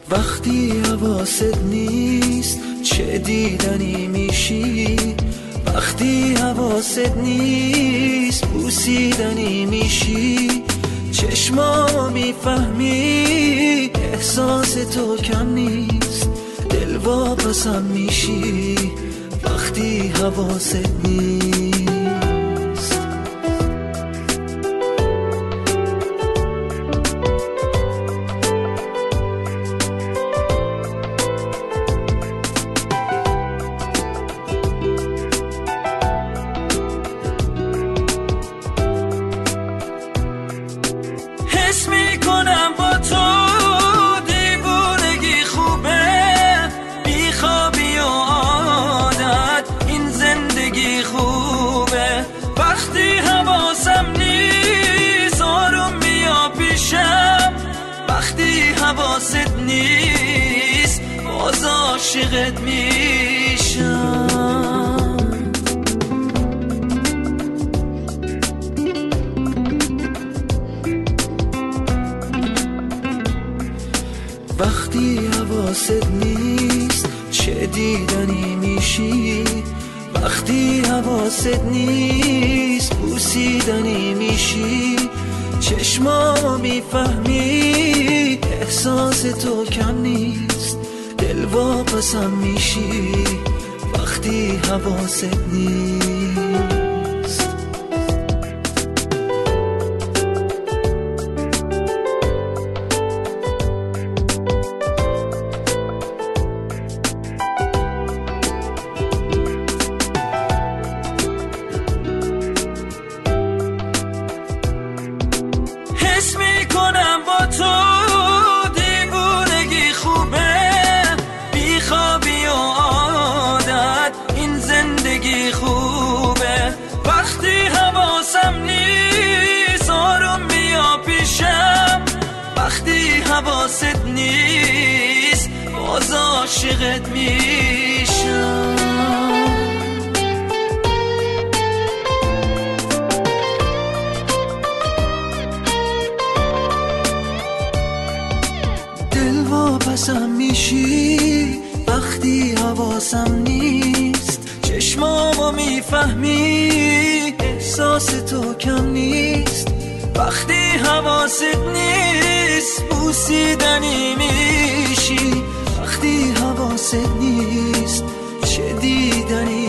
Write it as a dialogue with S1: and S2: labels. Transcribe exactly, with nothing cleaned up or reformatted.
S1: وقتی حواست نیست چه دیدنی میشی، وقتی حواست نیست بوسیدنی میشی، چشمامو میفهمی احساس تو کم نیست، دل واپسم میشی وقتی حواست نیست. حس میکنم با تو دیوونگی خوبه، بیخوابی و عادت این زندگی خوبه، وقتی حواسم نیست آروم بیا پیشم، وقتی حواست نیست باز عاشقت میشم. وقتی حواست نیست چه دیدنی میشی، وقتی حواست نیست بوسیدنی میشی، چشمامو میفهمی احساس تو کم نیست، دل واپسم میشی وقتی حواست نیست. حس میکنم با تو دیوونگی خوبه، بیخوابی و عادت این زندگی خوبه، وقتی حواسم نیست آروم بیا پیشم، وقتی حواست نیست باز عاشقت میشم. واپسم میشی وقتی حواسم نیست، چشمامو میفهمی احساس تو کم نیست، وقتی حواست نیست بوسیدنی میشی، وقتی حواست نیست چه دیدنی